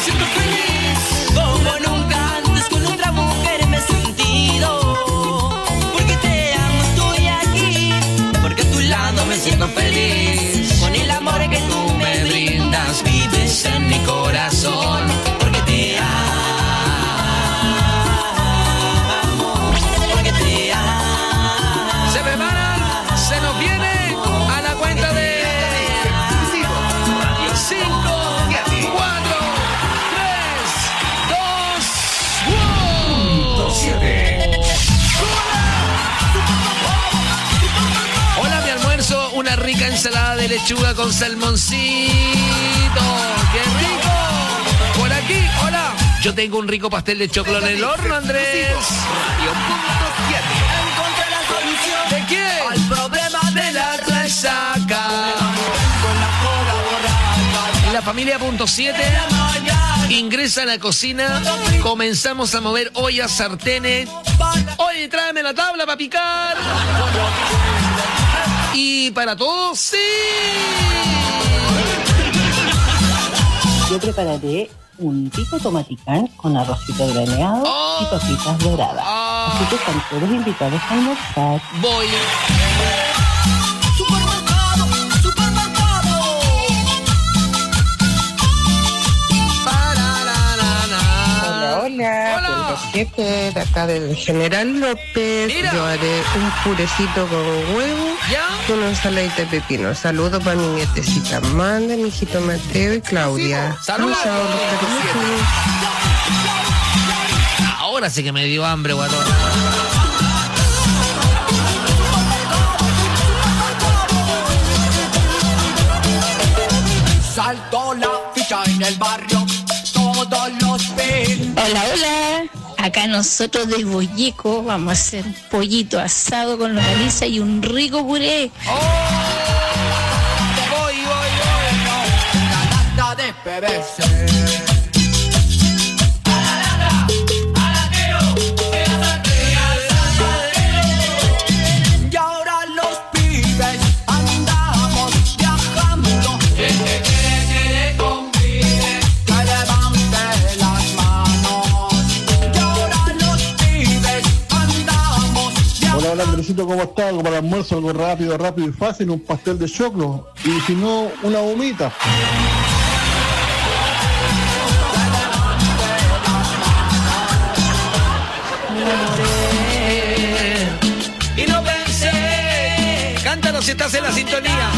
siento feliz. Como nunca antes con otra mujer me he sentido. Porque te amo, estoy aquí. Porque a tu lado me siento feliz. Con el amor que tú me brindas, vives en mi corazón. Porque te amo. Porque te amo. Se preparan, se nos viene a la cuenta de 5, 4, 3, 2, 1. 7. Hola, mi almuerzo, una rica ensalada de lechuga con salmoncito. ¡Qué rico! Por aquí, hola. Yo tengo un rico pastel de choclo en el horno, Andrés. Encontré la solución. ¿De qué? Al problema de la resaca. En la familia punto 7 ingresa a la cocina, comenzamos a mover ollas, sartenes. Oye, tráeme la tabla para picar. Y para todos, sí. Yo prepararé un pico tomaticán con arrocito graneado y papitas doradas. Así que están todos invitados a almorzar. Voy. Hola, 7 de acá del General López. Mira. Yo haré un purecito con huevo y una ensaladita de pepino. Saludos para mi nietecita Amanda, mi hijito Mateo y Claudia. Saludos. Chao, los cariños. Ahora sí que me dio hambre, guatón. Saltó la ficha en el barrio, todos los ven. Hola, hola. Acá nosotros de Boyeco vamos a hacer un pollito asado con longaniza y un rico puré. Voy. Una lata de PVC. Y ahora los pibes andamos viajando. Que le convide que levante las manos. Y ahora los pibes andamos viajando. Hola Andresito, ¿cómo estás? Algo para el almuerzo, algo rápido y fácil, un pastel de choclo. Y si no, una humita. Y no pensé. Cántalo si estás en la sintonía.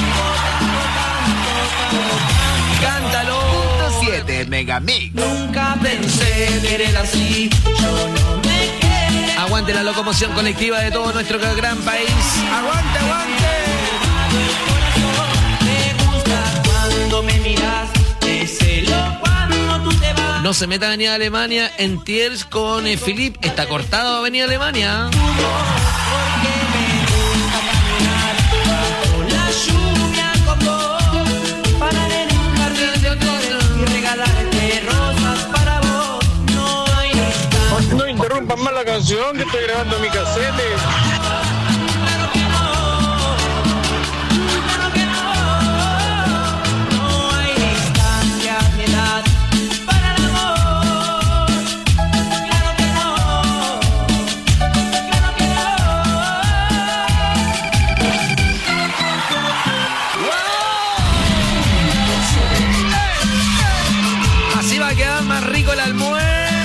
Cántalo. 7 Megamix. Nunca pensé querer así. Yo no me quedé. Aguante la locomoción colectiva de todo nuestro gran país. Aguante. Me gusta cuando me miras. Te celo cuando tú te vas. No se meta a Avenida Alemania en Thiers con Philip. Está cortado Avenida Alemania. Porque me gusta caminar con la lluvia con vos. Parar en un jardín de flores y regalarte rosas para vos. No hay distancia. No interrumpan más la canción que estoy grabando mi casete. Claro que no. No hay distancia ni edad para el amor. Claro que no. Así va a quedar más rico el almuerzo.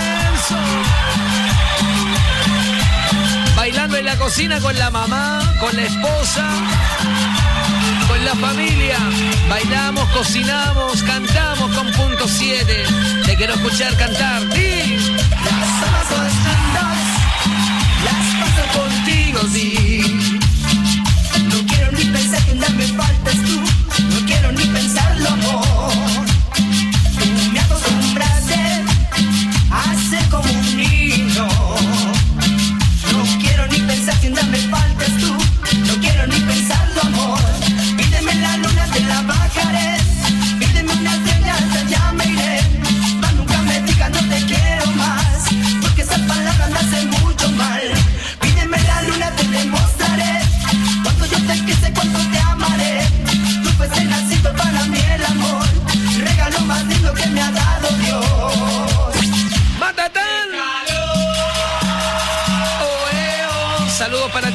Bailando en la cocina con la mamá, con la esposa, con la familia. Bailamos, cocinamos, cantamos con punto 7. Te quiero escuchar cantar. ¡Sí! Las horas son tantas, las paso contigo, sí. No quiero ni pensar que nada me faltas tú. No quiero ni pensarlo, amor. Tú me acostumbraste a ser como un niño. No quiero ni pensar que nada me faltas tú. No quiero ni pensarlo, amor. Pídeme la luna, te la bajaré. Pídeme una estrella, allá me iré. Mas nunca me digas no te quiero más, porque esa palabra me hace mucho mal. Pídeme la luna, te demuestro.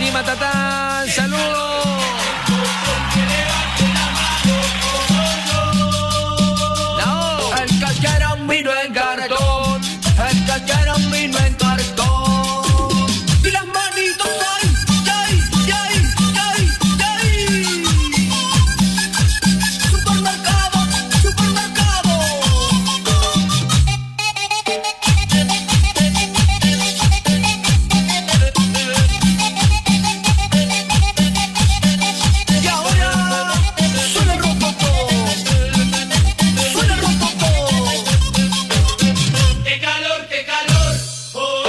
Cindy Matatán, saludos. El que quiera un vino en cartón, el que quiera un vino en cartón. Y las manitos ahí, ahí, ahí, ahí, ahí. Supermercado, supermercado. Y ahora suena el rococó, suena el rococó. ¡Qué calor, qué calor! ¡Oh,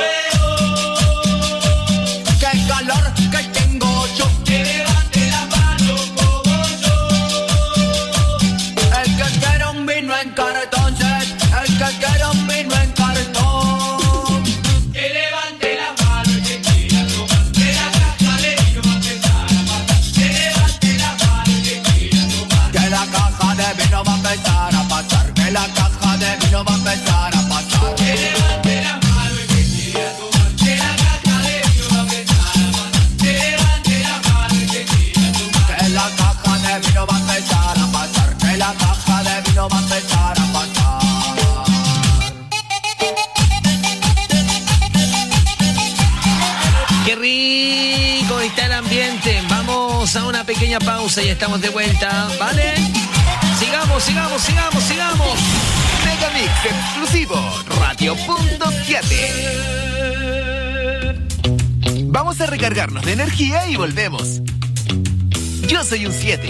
¡qué calor que tengo yo! ¡Que levante la mano como yo! El que quiera un vino en cartón, el que quiera un vino en cartón. Que levante la mano y que quiera tomar. Que la caja de vino va a empezar a pasar. Que levante la mano y que quiera tomar. Que la caja de vino va a empezar a pasar. Que la caja de vino va a empezar a pasar. Que levante la mano y que quiera tomar. Que la caja de vino va a empezar a pasar. Que levante la mano y que quiera tomar. Que la caja de vino va a empezar a pasar. Que la caja de vino va a empezar a pasar. Qué rico está el ambiente. Vamos a una pequeña pausa y estamos de vuelta, ¿vale? Sigamos, sigamos, sigamos, sigamos. Megamix exclusivo, Radio Punto 7. Vamos a recargarnos de energía y volvemos. Yo soy un 7.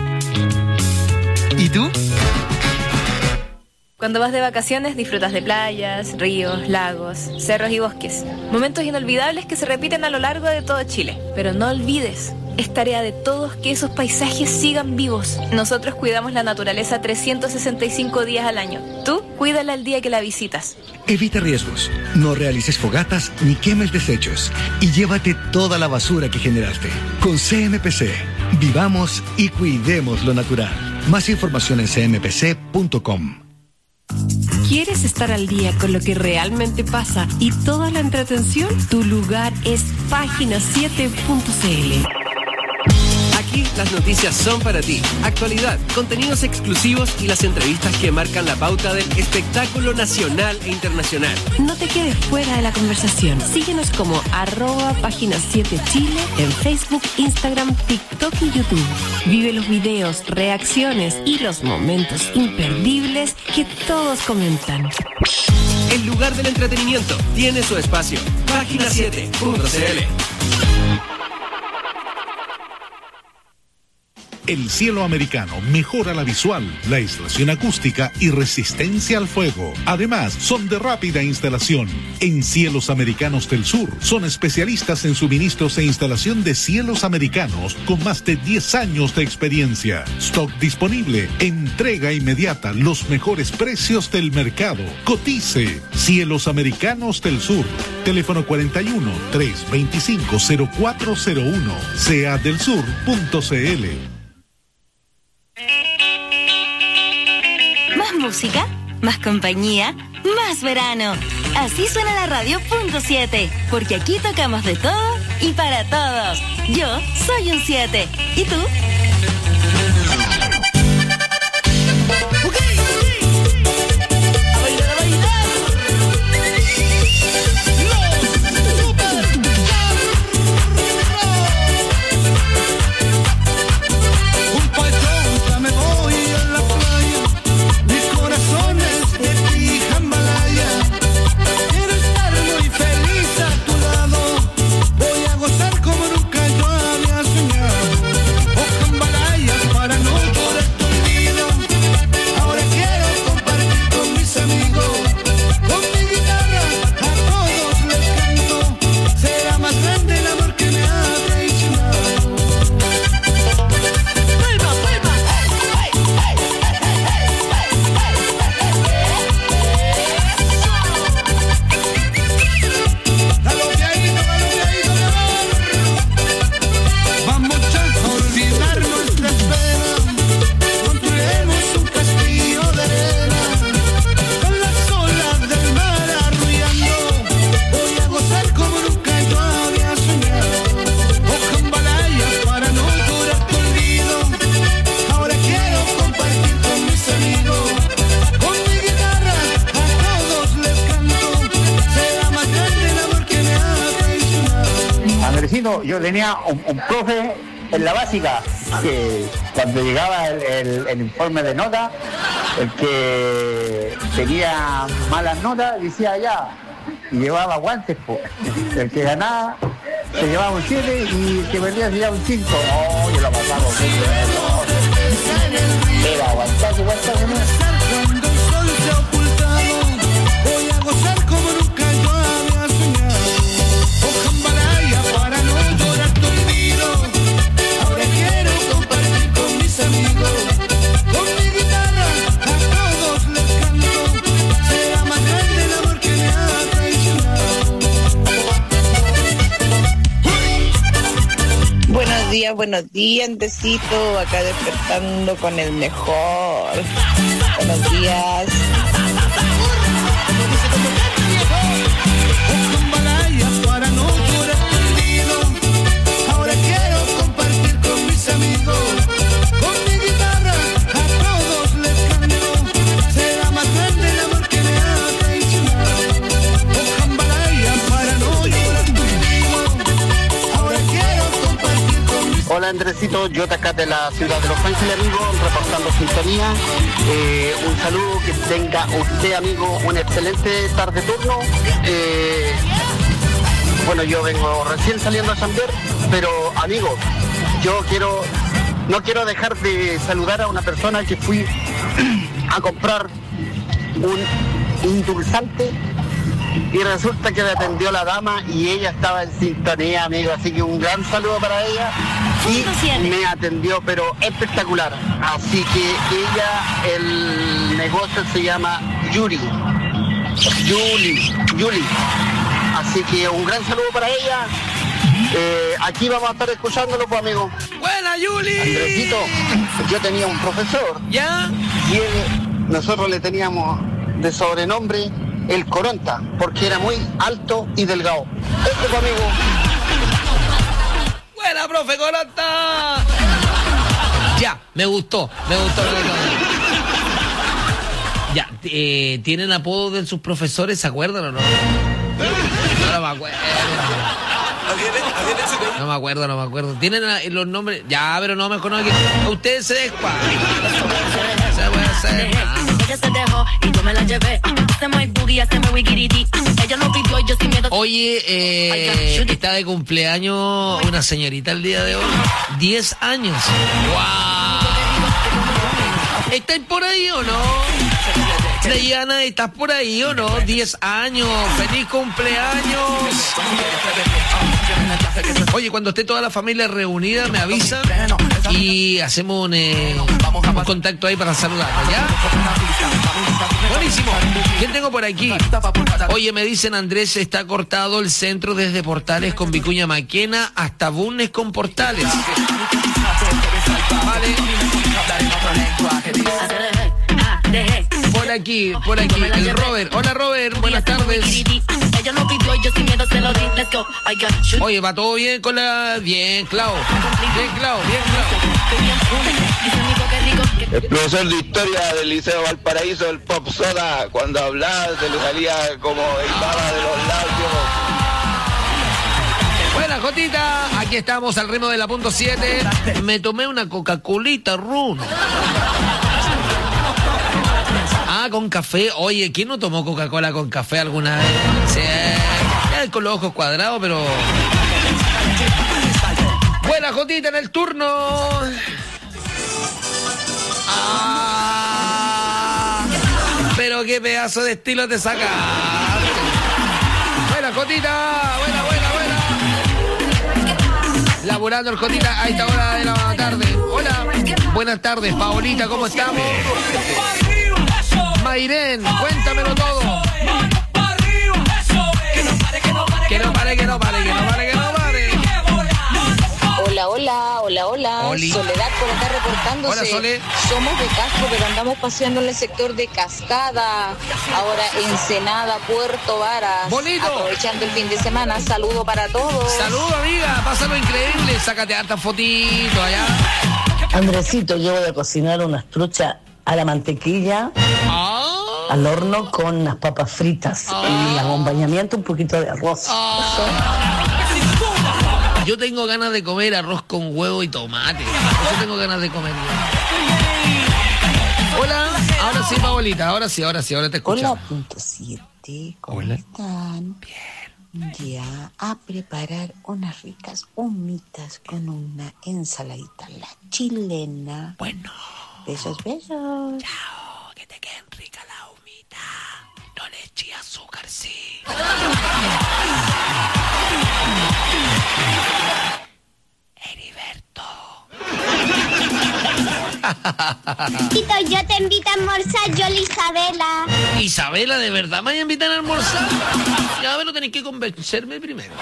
¿Y tú? Cuando vas de vacaciones disfrutas de playas, ríos, lagos, cerros y bosques. Momentos inolvidables que se repiten a lo largo de todo Chile. Pero no olvides, es tarea de todos que esos paisajes sigan vivos. Nosotros cuidamos la naturaleza 365 días al año. Tú, cuídala el día que la visitas. Evita riesgos, no realices fogatas ni quemes desechos y llévate toda la basura que generaste. Con CMPC, vivamos y cuidemos lo natural. Más información en cmpc.com. ¿Quieres estar al día con lo que realmente pasa y toda la entretención? Tu lugar es página7.cl. Aquí las noticias son para ti. Actualidad, contenidos exclusivos y las entrevistas que marcan la pauta del espectáculo nacional e internacional. No te quedes fuera de la conversación. Síguenos como @página7chile en Facebook, Instagram, TikTok y YouTube. Vive los videos, reacciones y los momentos imperdibles que todos comentan. El lugar del entretenimiento tiene su espacio. Página7.cl. El cielo americano mejora la visual, la aislación acústica y resistencia al fuego. Además, son de rápida instalación. En Cielos Americanos del Sur, son especialistas en suministros e instalación de cielos americanos con más de 10 años de experiencia. Stock disponible, entrega inmediata, los mejores precios del mercado. Cotice. Cielos Americanos del Sur. Teléfono 41 325 0401. seadelsur.cl. Más música, más compañía, más verano. Así suena la Radio Punto 7, porque aquí tocamos de todo y para todos. Yo soy un 7. ¿Y tú? Como nunca yo había soñado. Andresito, yo tenía un profe en la básica que cuando llegaba el informe de nota, el que tenía malas notas decía ya, y llevaba guantes, po. El que ganaba se llevaba un 7 y el que perdía se llevaba un 5. Oh, yo lo pasaba. Era aguantar. Cuando el sol se ha ocultado, voy a gozar como nunca yo había soñado. O jambalaya para no llorar dormido. Ahora quiero compartir con mis amigos. Con mi guitarra a todos les canto. Será más grande el amor que me ha traicionado. Buenos días, Andresito. Acá despertando con el mejor. Buenos días. Para no llorar perdido. Ahora quiero compartir con mis amigos. Con mi guitarra a todos les canto. Será más grande el amor que me ha traicionado. Oh, jambalaya para no llorar perdido. Ahora quiero compartir con mis... Hola Andresito, yo te acá de la ciudad de Los Ángeles, amigo, reportando sintonía. Un saludo, que tenga usted, amigo, una excelente tarde turno. Bueno, yo vengo recién saliendo a Chamber, pero amigo, no quiero dejar de saludar a una persona que fui a comprar un indulzante y resulta que me atendió la dama y ella estaba en sintonía, amigo, así que un gran saludo para ella y me atendió pero espectacular, así que ella, el negocio se llama Yuli, así que un gran saludo para ella. Aquí vamos a estar escuchándolo, pues, amigo. ¡Buena, Yuli! Andresito, yo tenía un profesor. ¿Ya? Y nosotros le teníamos de sobrenombre el Coronta, porque era muy alto y delgado. Este, pues, amigo. ¡Buena, profe Coronta! Ya, me gustó. Ya, ¿tienen apodo de sus profesores? ¿Se acuerdan o no? No me acuerdo. No me acuerdo. ¿Tienen los nombres? Ya, pero no me conozco. Ustedes se descuadran. Se puede hacer. Ella se dejó y yo me la llevé. Oye, está de cumpleaños una señorita el día de hoy. 10 años. ¡Wow! ¿Estáis por ahí o no? Diana, ¿estás por ahí o no? 10 años. ¡Feliz cumpleaños! Oye, cuando esté toda la familia reunida, me avisan y hacemos un contacto ahí para saludarnos, ¿ya? Buenísimo. ¿Quién tengo por aquí? Oye, me dicen, Andrés, está cortado el centro desde Portales con Vicuña Maquena hasta Bulnes con Portales. Vale. Por aquí, el Robert. Hola, Robert, buenas tardes. Oye, ¿va todo bien con la...? Bien, Clau. El profesor de historia del Liceo Valparaíso, el Pop Soda, cuando hablaba se le salía como el baba de los labios. Buena, Jotita. Aquí estamos al ritmo de la punto 7. Me tomé una Coca-Colita Run. Ah, con café. Oye, ¿quién no tomó Coca-Cola con café alguna vez? Sí, con los ojos cuadrados, pero... Buena, Jotita, en el turno. Pero qué pedazo de estilo te sacaste. Buena, Jotita. Buena. Laburando el Jotita a esta hora de la tarde. Hola. Buenas tardes, Paolita, ¿cómo estamos? Mayren, cuéntamelo todo. Que no pare. Hola. Oli. Soledad por acá reportándose. Hola, Sole. Somos de Casco, pero andamos paseando en el sector de Cascada. Ahora Ensenada, Puerto Varas. Bonito. Aprovechando el fin de semana. Saludo para todos. Saludo, amiga. Pásalo increíble. Sácate hartas fotitos allá. Andresito, yo voy a cocinar unas truchas a la mantequilla. Al horno con unas papas fritas y acompañamiento un poquito de arroz. Yo tengo ganas de comer arroz con huevo y tomate. Yo tengo ganas de comer. Hola, ahora sí, Paolita, ahora te escucho. Hola, punto 7, ¿cómo están? Bien. Ya a preparar unas ricas humitas con una ensaladita la chilena. Bueno. Besos. Chao, que te queden rica la humita. No le eché azúcar, sí. Heriberto. Tito, yo te invito a almorzar, yo la Isabela. Isabela, ¿de verdad me invitan a almorzar? Ya, a ver, no tenéis que convencerme primero.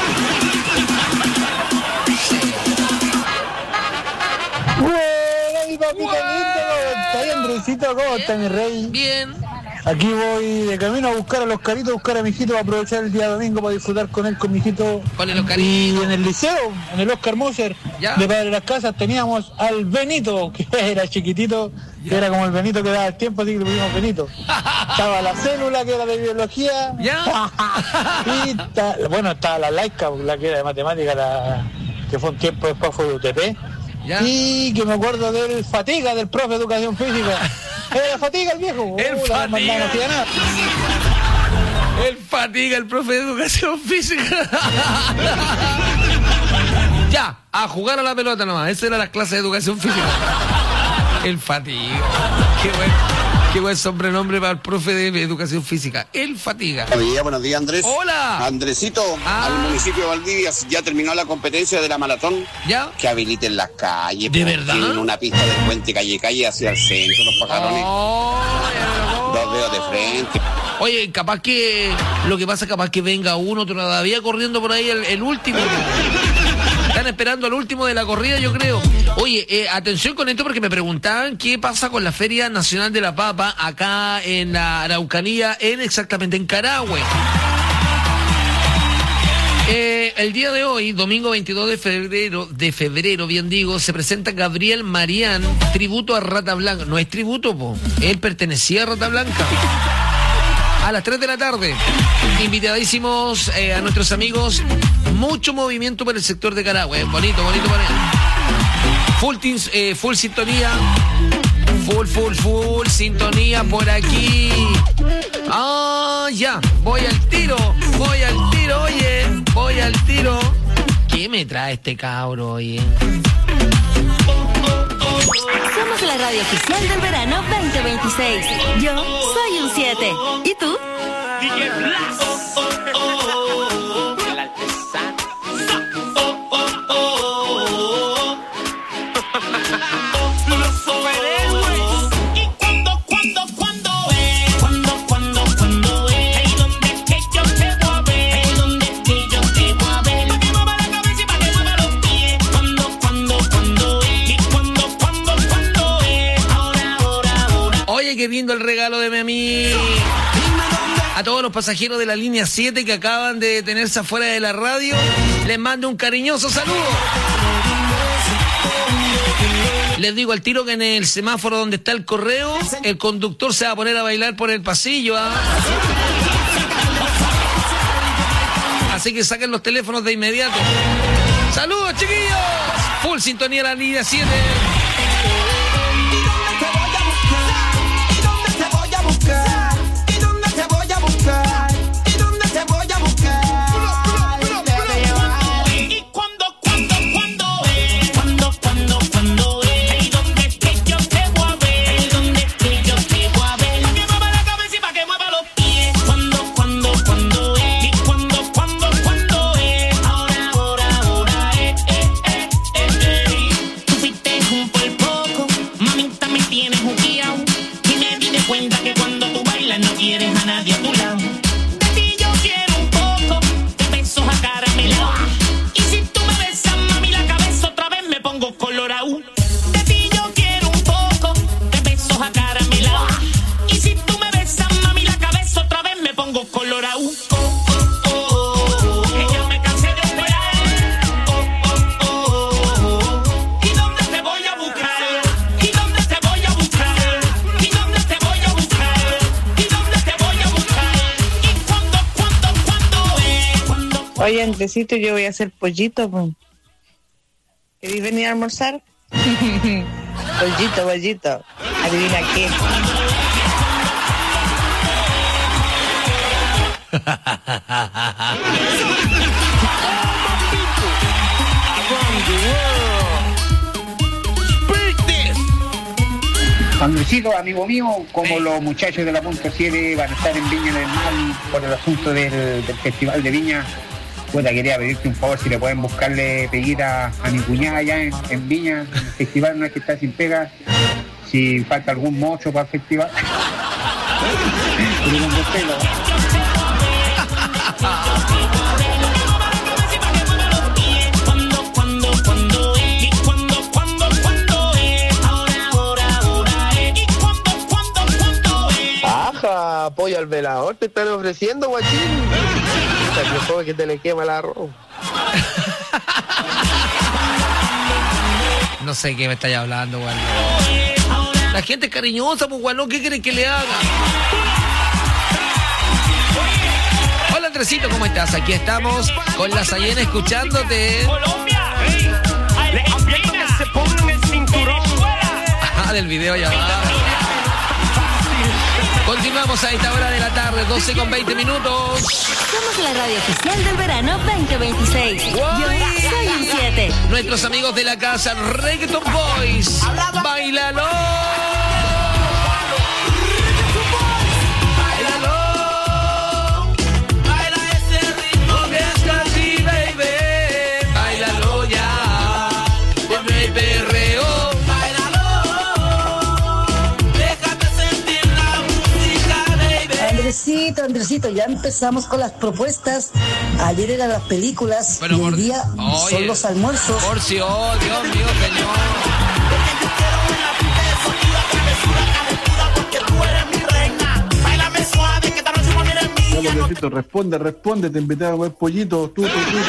Bueno, mi papito lindo, ¿cómo está? Andresito, ¿cómo está, mi rey? Bien. Aquí voy de camino a buscar a los caritos, a buscar a mi hijito, para aprovechar el día domingo para disfrutar con él, con mi hijito. ¿Cuál es los caritos? Y en el liceo, en el Oscar Moser, de Padre de las Casas, teníamos al Benito, que era chiquitito, que era como el Benito que daba el tiempo, así que le pusimos Benito. Estaba la célula, que era de biología. Y estaba la laica, la que era de matemática, que fue un tiempo después fue de UTP. Y que me acuerdo del Fatiga, del profe de educación física. Era Fatiga el viejo. El Fatiga. El Fatiga, el profe de educación física. Ya, a jugar a la pelota nomás. Esa era la clase de educación física. El Fatiga. Qué buen sobrenombre para el profe de educación física. El Fatiga. Buenos días, Andrés. Hola. Andresito, al municipio de Valdivia ya terminó la competencia de la maratón. ¿Ya? Que habiliten las calles. ¿De verdad? Tienen una pista del puente calle hacia el centro, los pajarones. Dos dedos de frente. Oye, capaz que venga uno todavía corriendo por ahí el último. Están esperando al último de la corrida, yo creo. Oye, atención con esto porque me preguntaban qué pasa con la Feria Nacional de la Papa acá en la Araucanía, exactamente en Carahue. El día de hoy, domingo 22 de febrero, bien digo, se presenta Gabriel Marián, tributo a Rata Blanca. No es tributo, él pertenecía a Rata Blanca. A las 3 de la tarde, invitadísimos a nuestros amigos, mucho movimiento por el sector de Carahue, bonito para él. Full sintonía, full sintonía por aquí. Ya, voy al tiro, ¿Qué me trae este cabro, oye? Somos la radio oficial del verano 2026. Yo soy un 7. ¿Y tú? DJ Blas. El artesano. Los superhéroes. ¿Y cuándo es? ¿Cuándo es? ¿Y dónde es que yo te voy a ver? ¿Y dónde es que yo te voy a ver? Pa' que mueva la cabeza y pa' que mueva los pies. ¿Cuándo es? ¿Y cuándo es? Ahora. Oye, qué lindo el regalo de mi amigo. A todos los pasajeros de la línea 7 que acaban de detenerse afuera de la radio, les mando un cariñoso saludo. Les digo al tiro que en el semáforo donde está el correo, el conductor se va a poner a bailar por el pasillo. Así que saquen los teléfonos de inmediato. ¡Saludos, chiquillos! Full sintonía la línea 7. Oye, Andresito, yo voy a hacer pollito, pues. ¿Querés venir a almorzar? Pollito. Adivina qué. Andresito, amigo mío, como los muchachos de la Punta 7 van a estar en Viña del Mar por el asunto del Festival de Viña, puta, quería pedirte un favor si le pueden buscarle peguita a mi cuñada allá en Viña, en el festival, no es que está sin pega, si falta algún mocho para el festival. Apoyo al velador, te están ofreciendo, guachín. Que joven que te le quema el arroz. No sé qué me estáis hablando, Gualón. La gente es cariñosa, pues, Gualón, ¿qué querés que le haga? Hola, Andresito, ¿cómo estás? Aquí estamos con la Sayena escuchándote. Se pongan el cinturón. Del video ya va. Continuamos a esta hora de la tarde, 12:20 minutos. Somos la radio oficial del verano 2026. Yo soy un 7. Nuestros amigos de la casa, Reggaeton Boys. ¡Báilalo! Andresito, ya empezamos con las propuestas. Ayer eran las películas y hoy día son los almuerzos. Por si, oh, Dios mío, señor. Andresito, responde, te invité a comer pollito, tú.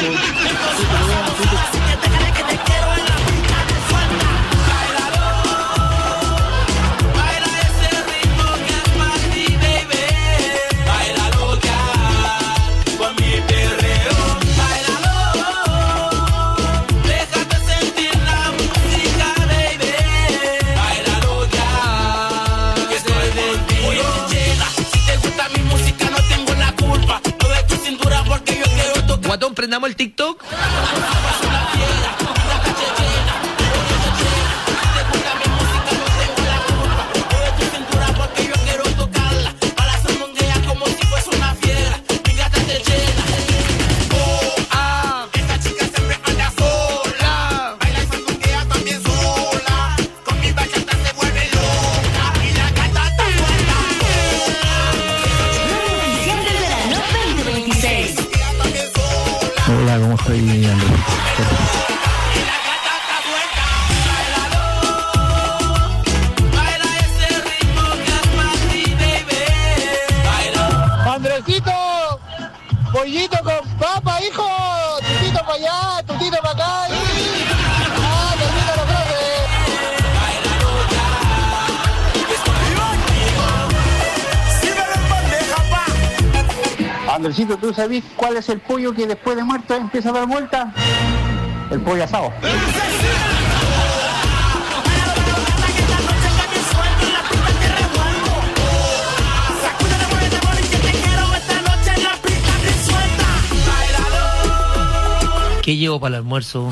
Guatón, prendamos el TikTok. Hola, ¿cómo estoy, Andrés? Andresito, pollito con papa, hijo. Tutito para allá, tutito para acá. Termina la frase. Andresito, ¿tú sabés cuál es el pollo que después de muerto empieza a dar vuelta? El pollo asado. ¿Qué llevo para el almuerzo?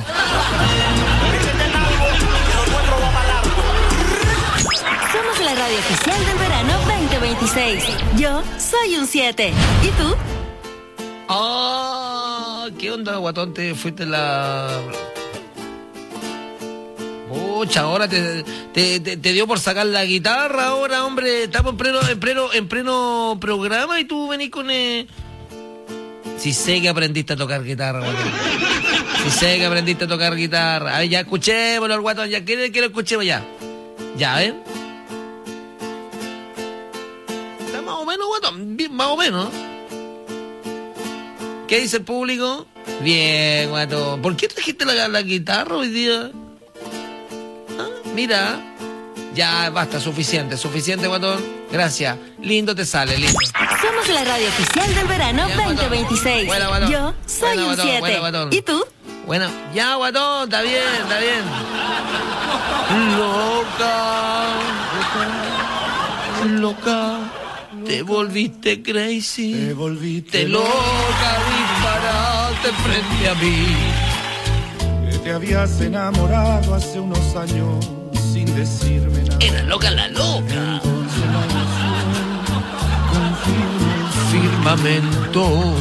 Somos la radio oficial del verano 2026. Yo soy un 7. ¿Y tú? Ah, ¿qué onda, Guatón? Te fuiste la... Pucha, ahora te dio por sacar la guitarra ahora, hombre. Estamos en pleno programa y tú venís con... Si sé que aprendiste a tocar guitarra, Guatón. Si sé que aprendiste a tocar guitarra. Ay, ya escuchémoslo al Guatón, ya quiero que lo escuchemos ya. Ya, ¿ven? Está más o menos, Guatón, bien, más o menos. ¿Qué dice el público? Bien, Guatón. ¿Por qué trajiste la guitarra hoy día? Ah, mira. Ya, basta, suficiente, Guatón. Gracias. Lindo te sale, lindo. Somos la radio oficial del verano 2026. Buena, guatón. Yo soy Buena, un guatón, 7. buena, guatón. ¿Y tú? Bueno, ya, guatón, está bien, está bien. Loca, te volviste crazy. Te volviste loca, disparaste frente a mí. Que te habías enamorado hace unos años sin decirme nada. Era loca la loca. Entonces la emoción Firmamento.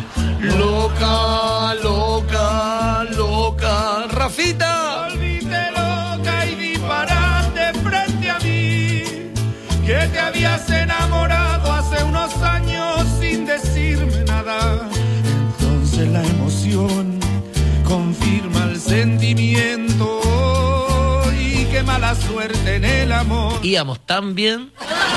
Loca, loca, loca. Rafita. Volviste loca y disparaste frente a mí. Que te habías enamorado hace unos años sin decirme nada. Entonces la emoción confirma el sentimiento. Y qué mala suerte en el amor. Íbamos tan bien.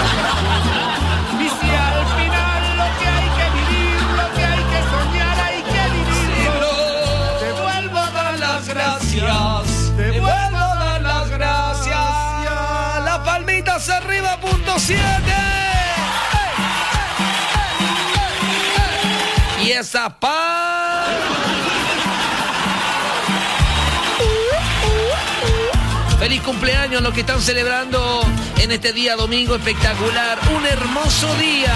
Y si al final lo que hay que vivir, lo que hay que soñar, hay que vivirlo. Te vuelvo a dar las gracias. Te vuelvo a dar las gracias. Las palmitas arriba, punto 7. Y esa paz. Feliz cumpleaños a los que están celebrando en este día domingo espectacular. Un hermoso día.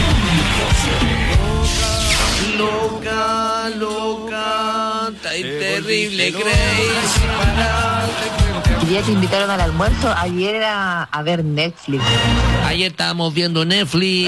Loca, loca, terrible, crazy. El día que invitaron al almuerzo, ayer era a ver Netflix. Ayer estábamos viendo Netflix.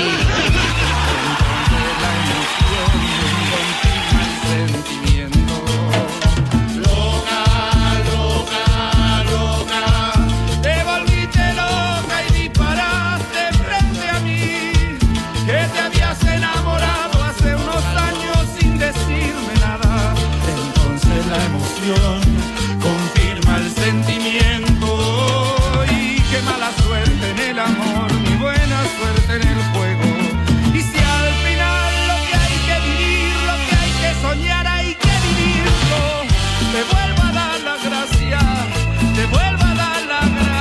Confirma el sentimiento y qué mala suerte en el amor, ni buena suerte en el juego. Y si al final lo que hay que vivir, lo que hay que soñar, hay que vivirlo. Te vuelvo a dar la gracia, te vuelvo a dar la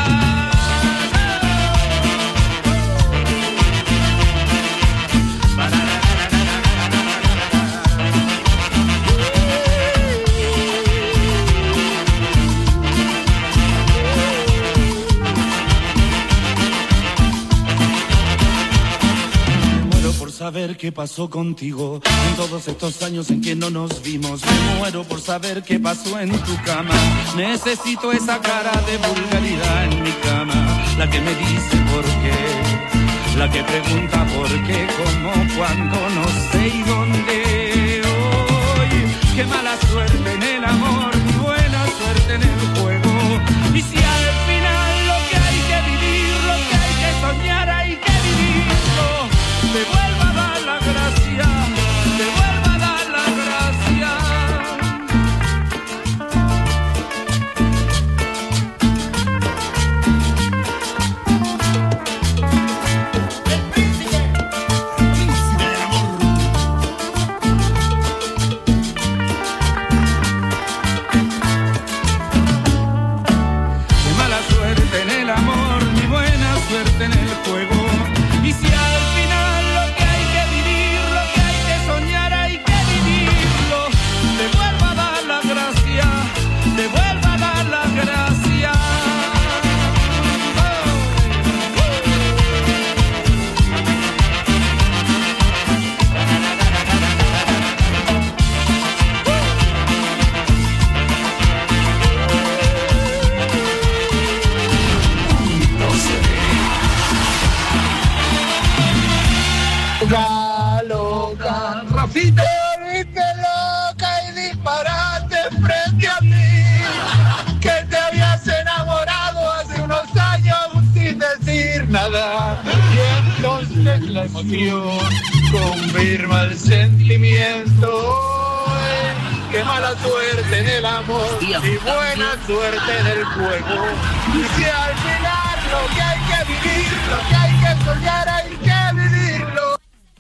saber qué pasó contigo en todos estos años en que no nos vimos. Me muero por saber qué pasó en tu cama. Necesito esa cara de vulgaridad en mi cama, la que me dice por qué, la que pregunta por qué, cómo, cuándo, no sé y dónde. Hoy, qué mala suerte en el amor, ni buena suerte en el juego. Y si al final lo que hay que vivir, lo que hay que soñar, hay que vivirlo. Te vuelvo a dar la gracia, te vuelvo a dar la gracia. El príncipe del amor. Qué mala suerte en el amor, ni buena suerte en el juego. Y si al final te vuelvo a dar la gracia, te vuelvo a dar la gracia. Loca, loca, Rafita. Loca y disparaste frente a mí, que te habías enamorado hace unos años sin decir nada. Y entonces la emoción confirma el sentimiento. Qué mala suerte en el amor y buena suerte en el juego. Y si al final lo que hay que vivir, lo que hay que soñar, hay que vivirlo.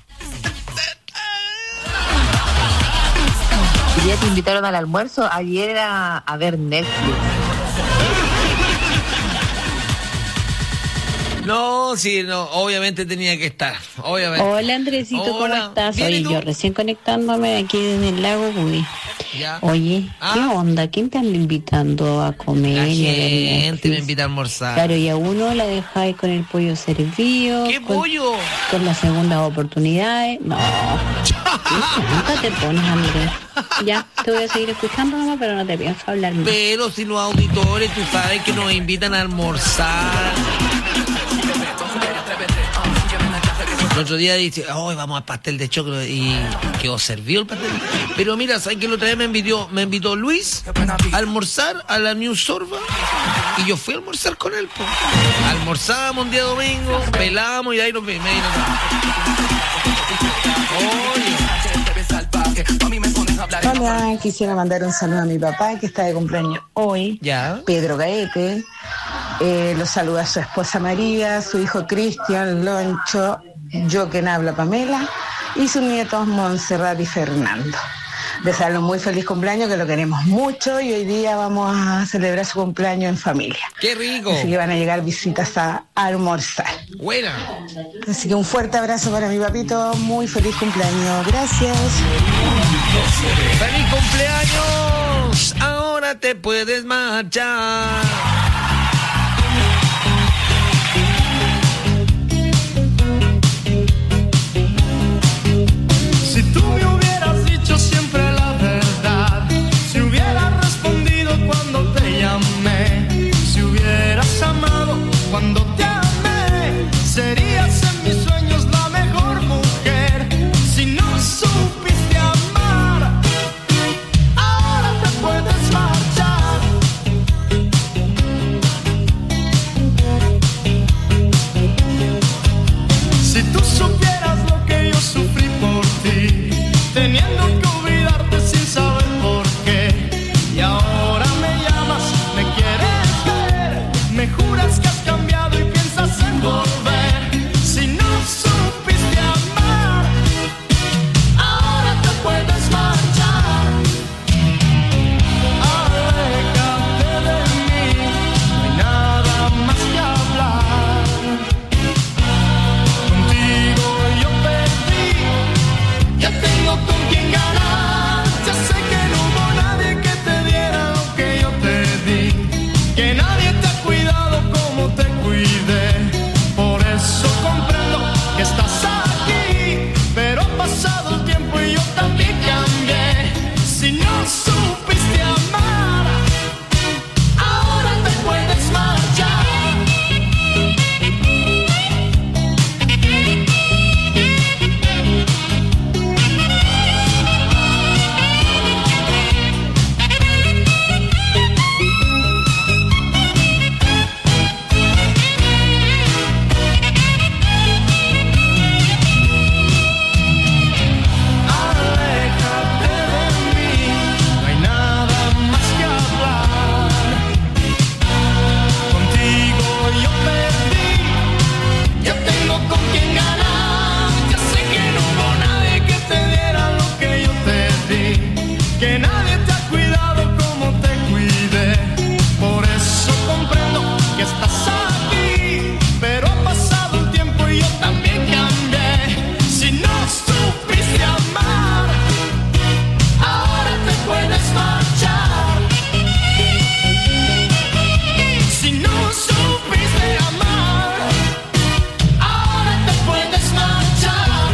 El día que invitaron al almuerzo, ayer era a ver Netflix. No, sí, no, obviamente tenía que estar. Obviamente. Hola Andresito, Hola. ¿cómo estás? Bien, ¿y Oye, tú? yo recién conectándome aquí en el lago Puy. Ya. Oye, ¿qué onda? ¿Quién te anda invitando a comer? La y a ver gente Netflix? me invita a almorzar. Claro, y a uno la dejáis con el pollo servido. ¿Qué pollo? Con las segundas oportunidades. No. Nunca te pones, Andrés. Ya, te voy a seguir escuchando nomás, pero no te pienso hablar más. Pero si los auditores, tú sabes que nos invitan a almorzar. El otro día dice, hoy vamos al pastel de choclo y quedó servido el pastel. Pero mira, ¿sabes que la otra vez me invitó Luis a almorzar a la New Sorba? Y yo fui a almorzar con él, pues. Almorzamos un día domingo, pelamos y ahí nos vimos. Hola, quisiera mandar un saludo a mi papá que está de cumpleaños hoy, ya. Pedro Gaete. Los saluda a su esposa María, su hijo Cristian, Loncho, yo quien habla Pamela y sus nietos Montserrat y Fernando. Desearle un muy feliz cumpleaños, que lo queremos mucho y hoy día vamos a celebrar su cumpleaños en familia. ¡Qué rico! Así que van a llegar visitas a almorzar. Buena. Así que un fuerte abrazo para mi papito, muy feliz cumpleaños. Gracias. ¡Feliz cumpleaños! Ahora te puedes marchar. Si tú me hubieras dicho siempre la verdad, si hubieras respondido cuando te llamé, si hubieras amado cuando te amé, serías en mis sueños la mejor mujer. Si no supiste amar, ahora te puedes marchar. Si tú supieras lo que yo sufrí por ti, teniendo que olvidarte sin saber por qué, y ahora me llamas, me quieres ver, me juras que has cambiado y piensas en volver. Si no supiste amar, ahora te puedes marchar. Aléjate de mí, no hay nada más que hablar. Contigo yo perdí, ya tengo con quien ganar. Ya sé que no hubo nadie que te diera lo que yo te di, que nadie te ha cuidado como te cuidé. Por eso comprendo que estás aquí, pero ha pasado el tiempo y yo también cambié. Si no supiste amar, ahora te puedes marchar. Aléjate de mí, no hay nada más que hablar. Contigo yo perdí, ya tengo con quien ganar. Ya sé que no hubo nadie que te diera lo que yo te di, que nadie te ha cuidado como te cuidé. Por eso comprendo que estás aquí, pero ha pasado el tiempo y yo también cambié. Si no supiste amar, ahora te puedes marchar. Si no supiste amar, ahora te puedes marchar.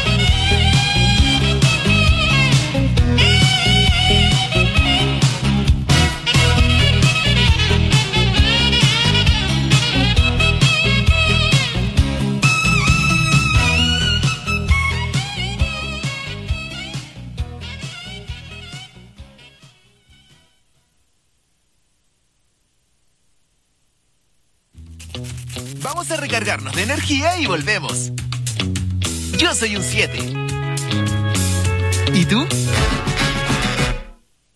Vamos a recargarnos de energía y volvemos. Yo soy un 7. ¿Y tú?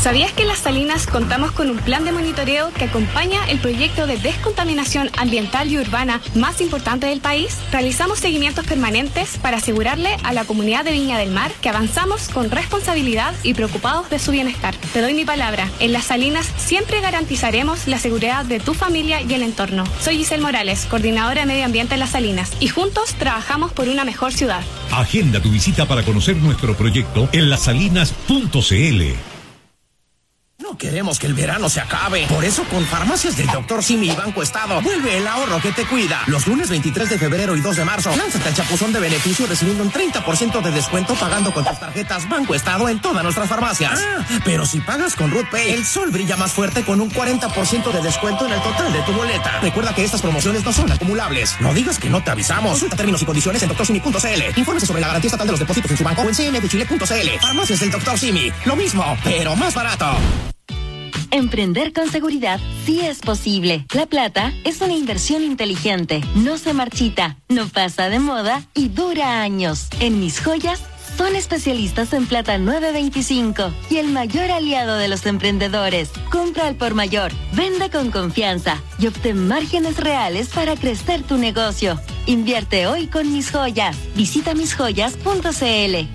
¿Sabías que en Las Salinas contamos con un plan de monitoreo que acompaña el proyecto de descontaminación ambiental y urbana más importante del país? Realizamos seguimientos permanentes para asegurarle a la comunidad de Viña del Mar que avanzamos con responsabilidad y preocupados de su bienestar. Te doy mi palabra, en Las Salinas siempre garantizaremos la seguridad de tu familia y el entorno. Soy Giselle Morales, coordinadora de Medio Ambiente en Las Salinas, y juntos trabajamos por una mejor ciudad. Agenda tu visita para conocer nuestro proyecto en lasalinas.cl. No queremos que el verano se acabe. Por eso, con Farmacias del Dr. Simi y Banco Estado, vuelve el ahorro que te cuida. Los lunes 23 de febrero y 2 de marzo, lánzate al chapuzón de beneficio recibiendo un 30% de descuento pagando con tus tarjetas Banco Estado en todas nuestras farmacias. Pero si pagas con Root Pay, el sol brilla más fuerte con un 40% de descuento en el total de tu boleta. Recuerda que estas promociones no son acumulables. No digas que no te avisamos. Consulta términos y condiciones en drsimi.cl. Infórmese sobre la garantía estatal de los depósitos en su banco o en cnfchile.cl. Farmacias del Dr. Simi. Lo mismo, pero más barato. Emprender con seguridad sí es posible. La plata es una inversión inteligente, no se marchita, no pasa de moda y dura años. En Mis Joyas son especialistas en plata 925 y el mayor aliado de los emprendedores. Compra al por mayor, vende con confianza y obtén márgenes reales para crecer tu negocio. Invierte hoy con Mis Joyas. Visita misjoyas.cl.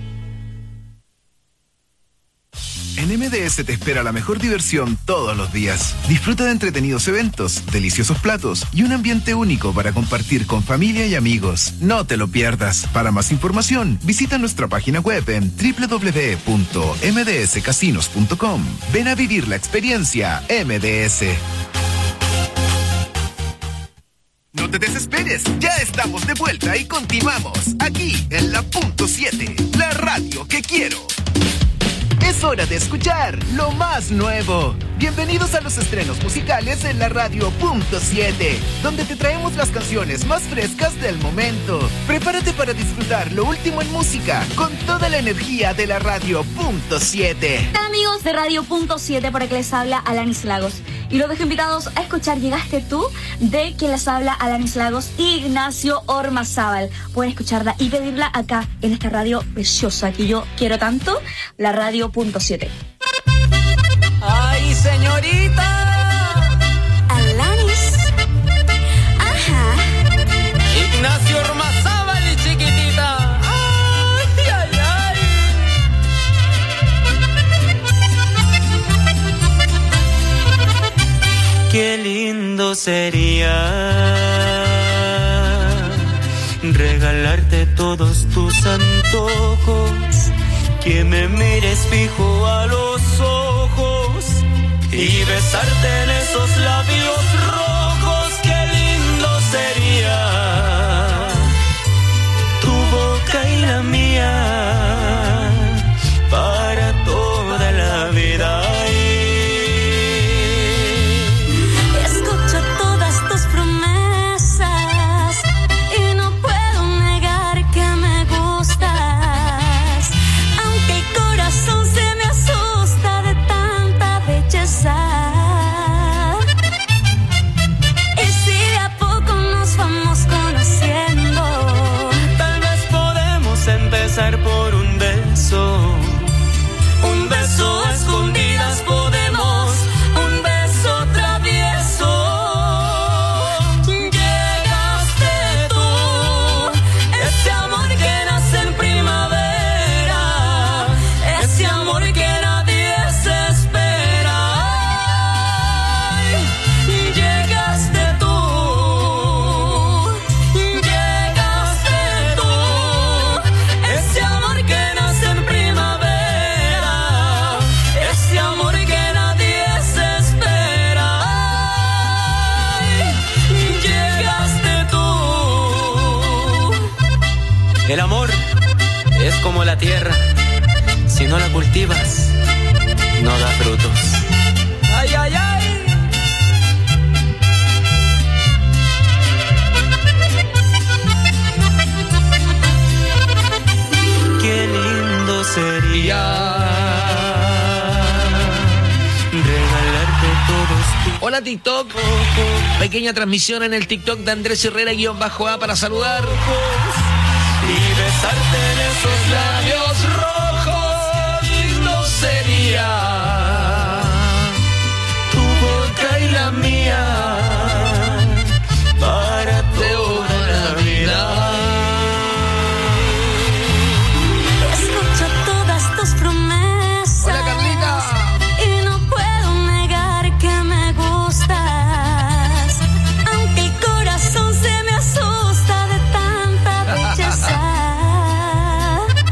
En MDS te espera la mejor diversión todos los días. Disfruta de entretenidos eventos, deliciosos platos y un ambiente único para compartir con familia y amigos. No te lo pierdas. Para más información, visita nuestra página web en www.mdscasinos.com. Ven a vivir la experiencia MDS. No te desesperes, ya estamos de vuelta y continuamos aquí en la Punto 7, la radio que quiero. Es hora de escuchar lo más nuevo. Bienvenidos a los estrenos musicales en la radio Punto 7, donde te traemos las canciones más frescas del momento. Prepárate para disfrutar lo último en música con toda la energía de la radio Punto 7. Hola amigos de Radio Punto 7, por aquí les habla Alanis Lagos. Y los dejo invitados a escuchar Llegaste Tú, de quien les habla Alanis Lagos y Ignacio Ormazábal. Pueden escucharla y pedirla acá en esta radio preciosa que yo quiero tanto, la radio Punto 7. ¡Ay, señorita! Alanis. Ajá. Ignacio Ormazábal, chiquitita. ¡Ay, ay, ay! Qué lindo sería regalarte todos tus antojos, que me mires fijo a los ojos y besarte en esos labios rojos. Qué lindo sería tu boca y la mía para toda la vida. Escucho todas tus promesas y no puedo negar que me gustas, aunque el corazón se me asusta de tanta belleza. Y si de a poco nos vamos conociendo, tal vez podemos empezar por un beso a escondidas podemos, un beso travieso. Llegaste tú, ese amor que nace en primavera, ese amor que nadie se espera. Ay, llegaste tú, ese amor que nace en primavera, ese amor que nadie se espera. Ay, llegaste tú. El amor es como la tierra, si no la cultivas, no da frutos. ¡Ay, ay, ay! Qué lindo sería regalarte todos tus... Hola TikTok, pequeña transmisión en el TikTok de Andrés Herrera-A para saludar. Y besarte en esos labios rojos, lindo sería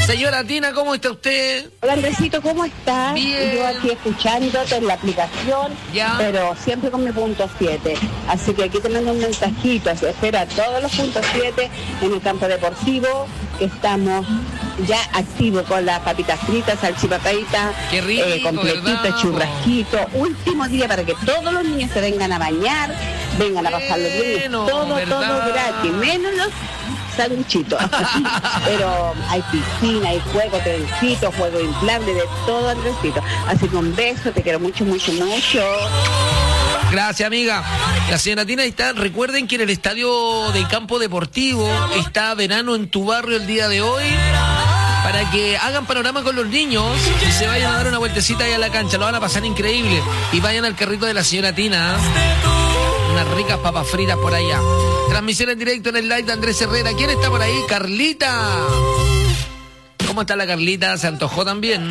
Señora Tina, ¿cómo está usted? Hola Andresito, ¿cómo estás? Bien. Yo aquí escuchándote en la aplicación, pero siempre con mi punto 7. Así que aquí te mando un mensajito. Se espera todos los puntos 7 en el campo deportivo, que estamos ya activos con las papitas fritas, salchipapaitas, qué rico, completito, ¿verdad? Churrasquito. Último día para que todos los niños se vengan a bañar, vengan a pasarlo bien. Todo gratis, menos los sanguchitos. Pero hay piscina, hay juego, trencito, juego inflable, de todo, Andresito. Así que un beso, te quiero mucho, mucho, mucho. Gracias, amiga. La señora Tina está. Recuerden que en el estadio del campo deportivo está Verano en tu Barrio el día de hoy, para que hagan panorama con los niños y se vayan a dar una vueltecita ahí a la cancha. Lo van a pasar increíble. Y vayan al carrito de la señora Tina. Unas ricas papas fritas por allá. Transmisión en directo en el live de Andrés Herrera. ¿Quién está por ahí? Carlita. ¿Cómo está la Carlita? ¿Se antojó también?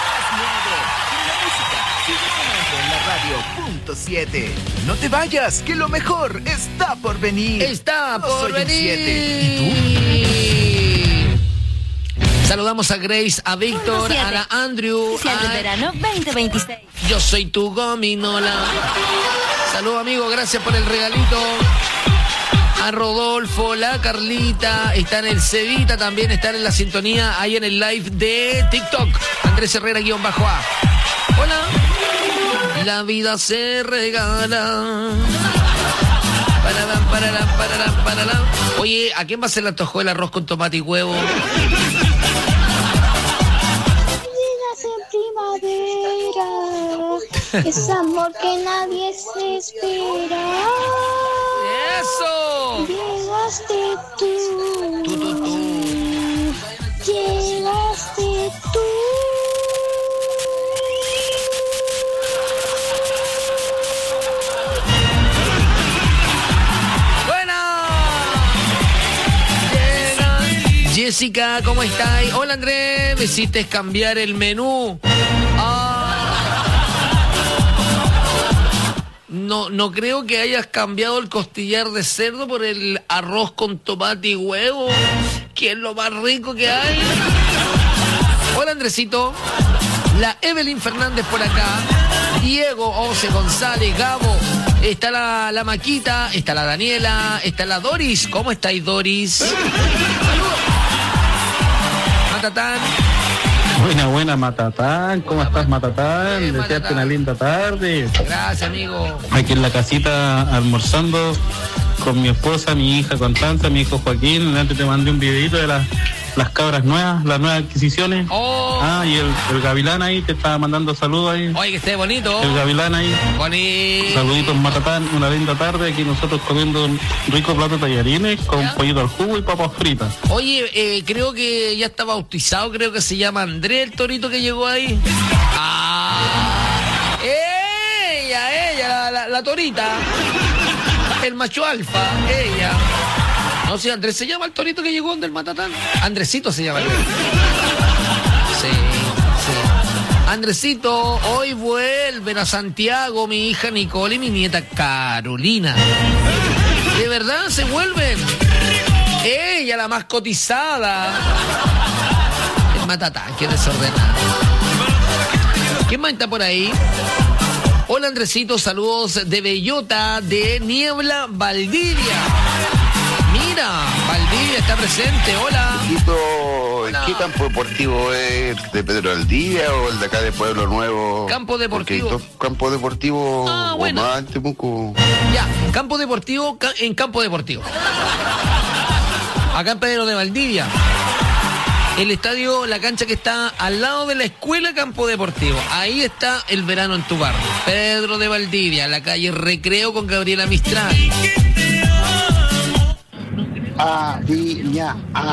Punto 7. No te vayas, que lo mejor está por venir. Está Yo por soy un venir. 7. ¿Y tú? Saludamos a Grace, a Víctor, a la Andrew. Especial de verano 2026. Yo soy tu gominola. Saludos, amigo, gracias por el regalito. A Rodolfo, la Carlita, está en el Cevita, también están en la sintonía ahí en el live de TikTok. Andrés Herrera _A. Hola. La vida se regala. Pararán. Oye, ¿a quién va a ser el antojo del arroz con tomate y huevo? Llegas en primavera, es amor que nadie se espera. ¡Eso! Llegaste tú. Llegaste tú. Jessica, ¿cómo estáis? Hola, Andrés, me hiciste cambiar el menú. No creo que hayas cambiado el costillar de cerdo por el arroz con tomate y huevo, que es lo más rico que hay. Hola, Andresito. La Evelyn Fernández por acá. Diego Ose González, Gabo. Está la Maquita, está la Daniela, está la Doris. ¿Cómo estáis, Doris? Matatán. Buena, Matatán. ¿Cómo estás, Matatán? Desearte una linda tarde. Gracias, amigo. Aquí en la casita almorzando con mi esposa, mi hija Constanza, mi hijo Joaquín. Antes te mandé un videito de las cabras nuevas, las nuevas adquisiciones. Y el gavilán ahí te estaba mandando saludos ahí. Oye, que esté bonito. El gavilán ahí. Bonito. Saluditos, Matatán, una linda tarde. Aquí nosotros comiendo un rico plato de tallarines con pollito al jugo y papas fritas. Oye, creo que ya está bautizado, creo que se llama Andrés el torito que llegó ahí. Ella, la torita. El macho alfa, ella. No, si Andrés se llama el torito que llegó del Matatán. Andresito se llama. Sí. Andresito, hoy vuelven a Santiago mi hija Nicole y mi nieta Carolina. De verdad, se vuelven. Ella, la más cotizada. El Matatán, qué desordenado. ¿Quién más está por ahí? Hola, Andresito, saludos de Bellota, de Niebla, Valdivia. Mira, Valdivia está presente, hola. ¿Qué campo deportivo es? ¿De Pedro Valdivia o el de acá de Pueblo Nuevo? Campo deportivo. Porque campo deportivo bueno. más en Temuco. Ya, campo deportivo en campo deportivo. Acá en Pedro de Valdivia. El estadio, la cancha que está al lado de la escuela Campo Deportivo. Ahí está el Verano en tu Barrio. Pedro de Valdivia, la calle Recreo con Gabriela Mistral. A Viña.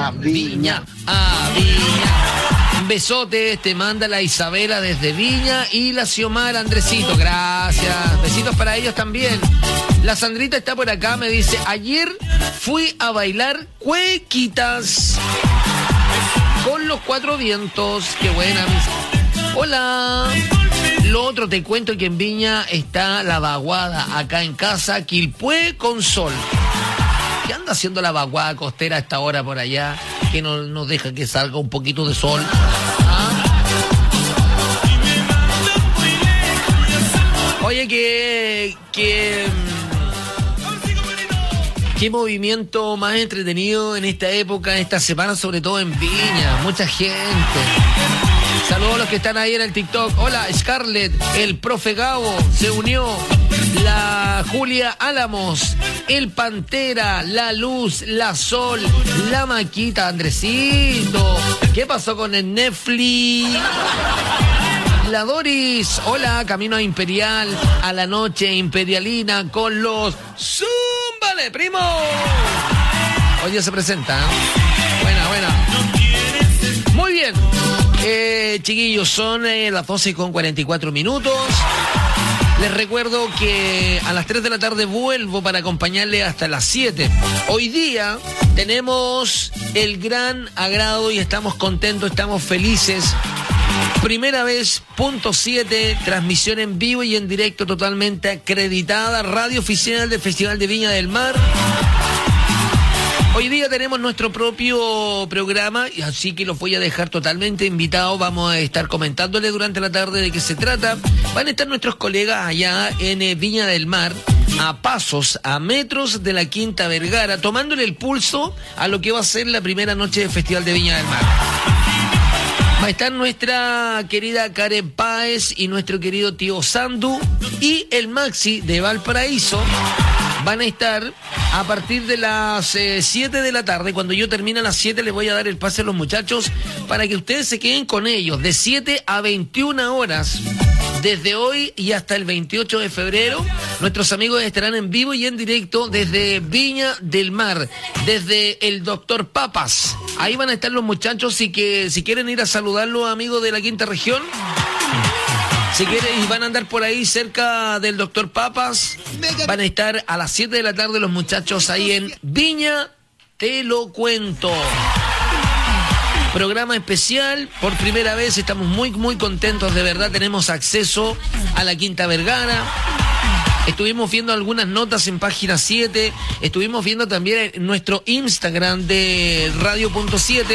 Besotes, te manda la Isabela desde Viña y la Xiomara, Andresito, gracias. Besitos para ellos también. La Sandrita está por acá, me dice, ayer fui a bailar cuequitas con los cuatro vientos. Qué buena. Hola. Lo otro te cuento que en Viña está la vaguada, acá en casa, Quilpué con sol. ¿Qué anda haciendo la vaguada costera a esta hora por allá? que no nos deja que salga un poquito de sol. Oye, qué movimiento más entretenido en esta época, en esta semana, sobre todo en Viña. Mucha gente. Saludos a los que están ahí en el TikTok. Hola, Scarlett, el profe Gabo se unió. La Julia Álamos, el Pantera, la Luz, la Sol, la Maquita, Andresito. ¿Qué pasó con el Netflix? La Doris, hola, camino a Imperial, a la noche imperialina con los Zúmbale, primo. Hoy se presenta. Buena. Muy bien. Chiquillos, son las 12:44. Les recuerdo que a las 3 de la tarde vuelvo para acompañarle hasta las 7. Hoy día tenemos el gran agrado y estamos contentos, estamos felices. Primera vez, .7, transmisión en vivo y en directo totalmente acreditada, radio oficial del Festival de Viña del Mar. Hoy día tenemos nuestro propio programa, y así que los voy a dejar totalmente invitados. Vamos a estar comentándole durante la tarde de qué se trata. Van a estar nuestros colegas allá en Viña del Mar, a pasos, a metros de la Quinta Vergara, tomándole el pulso a lo que va a ser la primera noche del Festival de Viña del Mar. Va a estar nuestra querida Karen Páez y nuestro querido tío Sandu y el Maxi de Valparaíso. Van a estar a partir de las 7 de la tarde. Cuando yo termine a las 7 les voy a dar el pase a los muchachos para que ustedes se queden con ellos de 7 a 21 horas. Desde hoy y hasta el 28 de febrero, nuestros amigos estarán en vivo y en directo desde Viña del Mar, desde el Dr. Papas. Ahí van a estar los muchachos y que si quieren ir a saludarlos, amigos de la Quinta Región, si quieren, y van a andar por ahí cerca del Dr. Papas, van a estar a las 7 de la tarde los muchachos ahí en Viña, te lo cuento. Programa especial, por primera vez, estamos muy contentos, de verdad, tenemos acceso a la Quinta Vergara. Estuvimos viendo algunas notas en página 7, estuvimos viendo también en nuestro Instagram de Radio.7.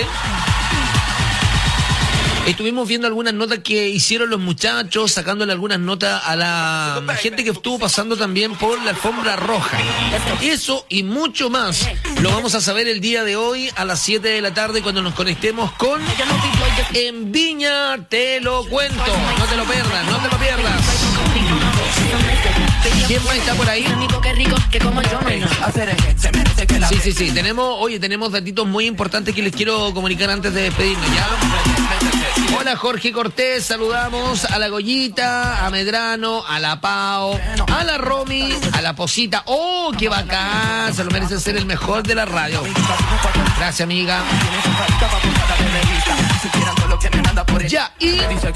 Estuvimos viendo algunas notas que hicieron los muchachos, sacándole algunas notas a la gente que estuvo pasando también por la alfombra roja. Eso y mucho más lo vamos a saber el día de hoy a las 7 de la tarde cuando nos conectemos con En Viña Te Lo Cuento. No te lo pierdas, no te lo pierdas. ¿Quién más está por ahí? Sí. Tenemos datitos muy importantes que les quiero comunicar antes de despedirnos, ¿ya? Hola Jorge Cortés, saludamos a la Goyita, a Medrano, a la Pao, a la Romy, a la Posita. ¡Oh, qué bacán! Se lo merece ser el mejor de la radio. Gracias, amiga. Ya, y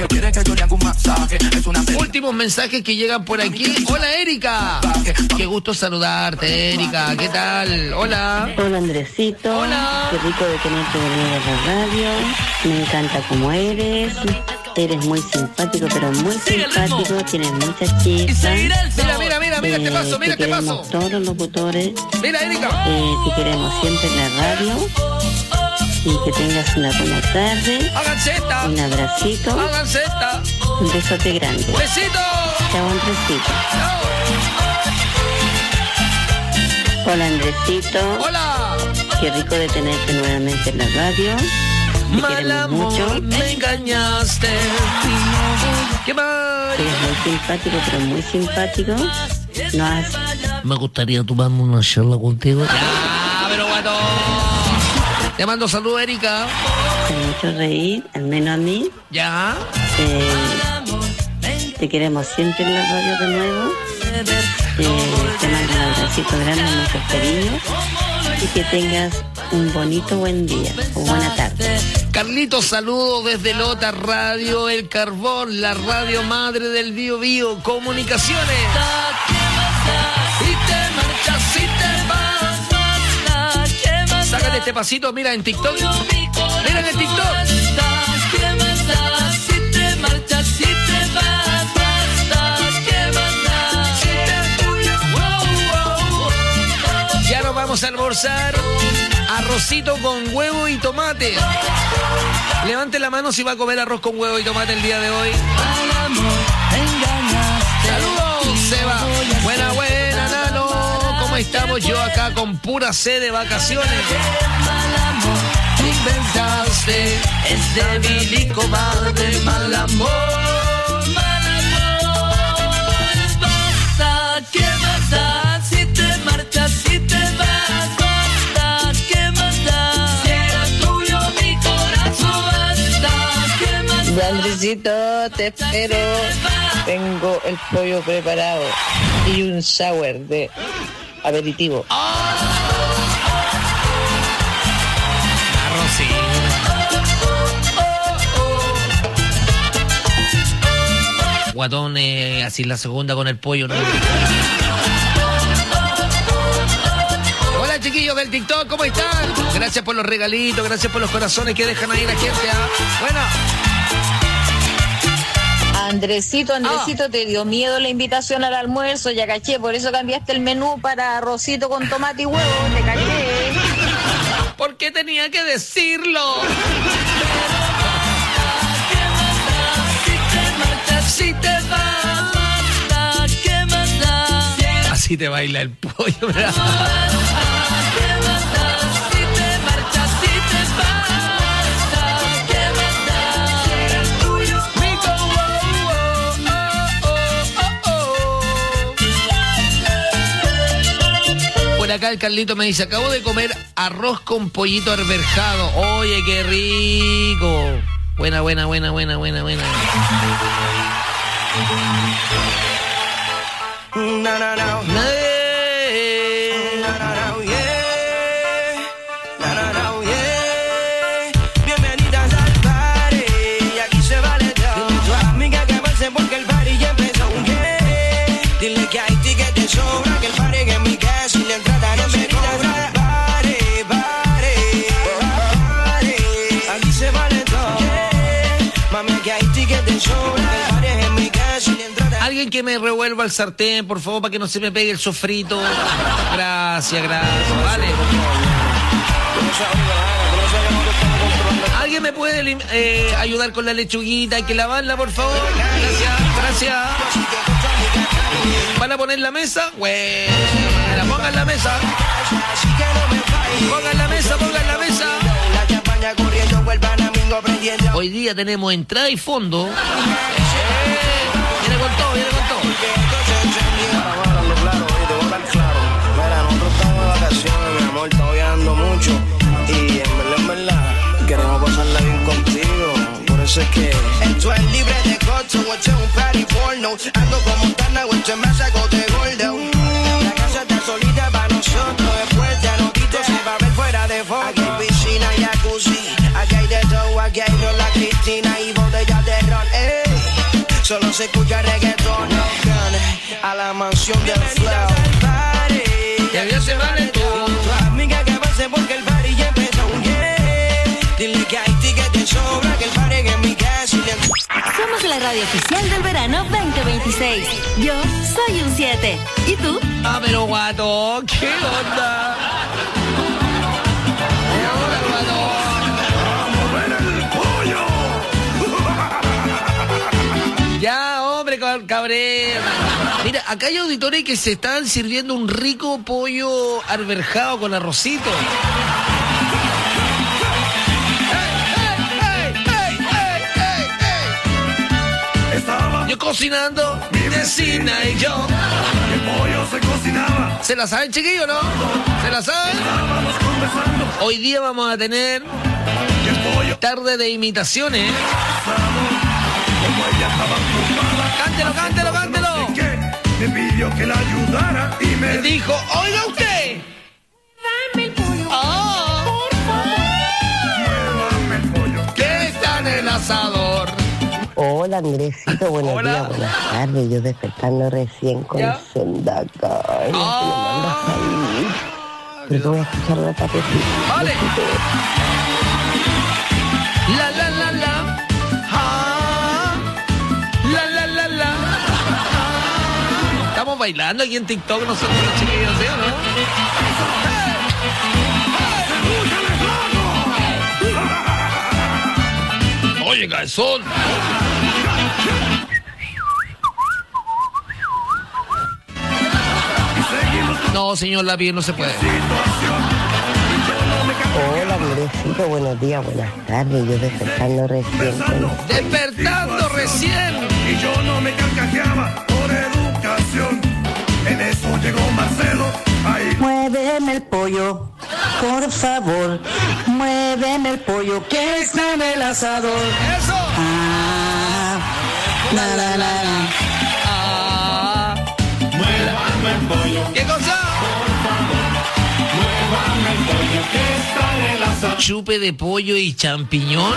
últimos mensajes que llegan por aquí. Hola, Erika. Qué gusto saludarte, Erika. ¿Qué tal? Hola. Hola, Andresito. Hola. Qué rico de tenerte venido a la radio. Me encanta cómo eres. Eres muy simpático, pero muy simpático. Tienes mucha chispa. Mira este paso, mira este paso. Todos los locutores. Mira, Erika. Te queremos siempre en la radio. Y que tengas una buena tarde. Háganse esta. Un abracito. Háganse esta. Un besote grande. ¡Besito! Chao, Andresito. Chao. Hola, Andresito. Hola. Qué rico de tenerte nuevamente en la radio. Te queremos mucho. Me engañaste. ¿Qué más? Eres muy simpático, pero muy simpático. No has... Me gustaría tomarme una charla contigo. Ya, pero guato. Te mando saludos, Erika. Te mucho reír, al menos a mí. Ya. Te queremos siempre en la radio de nuevo. Te mando un abracito grande, muchos cariños. Y que tengas un bonito buen día o buena tarde. Carlitos, saludos desde Lota Radio El Carbón, la radio madre del Bío Bío Comunicaciones. Sácate este pasito, mira en TikTok. Mira en el TikTok. Ya nos vamos a almorzar. Arroz arrocito con huevo y tomate. Levante la mano si va a comer arroz con huevo y tomate el día de hoy. Saludos, Seba. Buena, Nano. ¿Cómo estamos? Yo acá con pura sed de vacaciones. Inventaste, es débil y cobarde, mal amor. Basta, ¿qué más da? Si te marchas, si te vas, basta, ¿qué más da? Si era tuyo mi corazón, basta, ¿qué más da? Ya, Andresito, te espero. Tengo el pollo preparado y un sour de aperitivo. Guatón, así la segunda con el pollo, ¿no? Hola, chiquillos del TikTok, ¿cómo están? Gracias por los regalitos, gracias por los corazones que dejan ahí la gente. Bueno. Andresito, te dio miedo la invitación al almuerzo, ya caché, por eso cambiaste el menú para arrocito con tomate y huevo, te caché. ¿Por qué tenía que decirlo? Si te vas, ¿qué más da? Así te baila el pollo, ¿verdad? ¿Qué más da? Si te marchas, si te vas, ¿qué más da? Si eres tuyo, Por acá el Carlito me dice, acabo de comer arroz con pollito arberjado. Oye, qué rico. Buena. Bienvenidas al party, y aquí se vale todo. Tu amiga que avance porque el party ya empezó. Dile que hay tickets de sobra, que el party es en mi casa y la entrada no se cobra. Party, aquí se vale todo. Mami, que hay tickets de sobra, que el party es en mi casa y la entrada. Alguien que me revuelva el sartén, por favor, para que no se me pegue el sofrito. Gracias. Vale. ¿Alguien me puede ayudar con la lechuguita? Hay que lavarla, por favor. Gracias. ¿Van a poner la mesa? Bueno, pongan la mesa. Pongan la mesa. Hoy día tenemos entrada y fondo. Viene con todo. Mira, nosotros estamos de vacaciones, mi amor, estamos viajando mucho. Y en verdad, queremos pasarla bien contigo. Por eso es que esto es libre de costo, esto es un party porno. Ando como Montana, esto me saco de gordo. La casa está solita para nosotros. Después de anotito se va a ver fuera de foto. Aquí hay piscina y jacuzzi, aquí hay de todo, aquí hay rola Cristina y botellas de ron. Solo se escucha reggaetón, a la mansión del flow. Que bien se vale todo. Tu amiga que avance porque el party ya empezó. Dile que hay tickets de sobra, que el party es en mi casa y le... Somos la radio oficial del verano 2026. Yo soy un 7. ¿Y tú? Pero guato, ¿qué onda? Ya, hombre, cabrera. Mira, acá hay auditores que se están sirviendo un rico pollo arberjado con arrocito. Yo cocinando, mi vecina y yo. El pollo se cocinaba. ¿Se la saben, chiquillos, no? ¿Se la saben? Hoy día vamos a tener tarde de imitaciones. Cántelo. Me pidió que la ayudara y me dijo, oiga usted. Dame el pollo. Por favor. Dame el pollo. Que está en el asador. Hola, Andresito, buenos días, buenas tardes. Yo despertando recién con Sendaca. Pero te voy a escuchar una tapecita. Vale. La. Estamos bailando aquí en TikTok nosotros los chiquillos, ¿sí o no? Oye, cabezón. No, señor Lápiz, no se puede. Hola, Murecito, buenos días, buenas tardes. Yo despertando recién. ¡Despertando recién! Y yo no me carcajeaba por educación. En eso llegó Marcelo. Ahí. Muéveme el pollo, por favor. Muéveme el pollo que está en el asador. ¡Eso! Ah, la la la. Ah. Muévame el pollo. ¿Qué cosa? Muévame el pollo que está en el asador. Chupe de pollo y champiñón.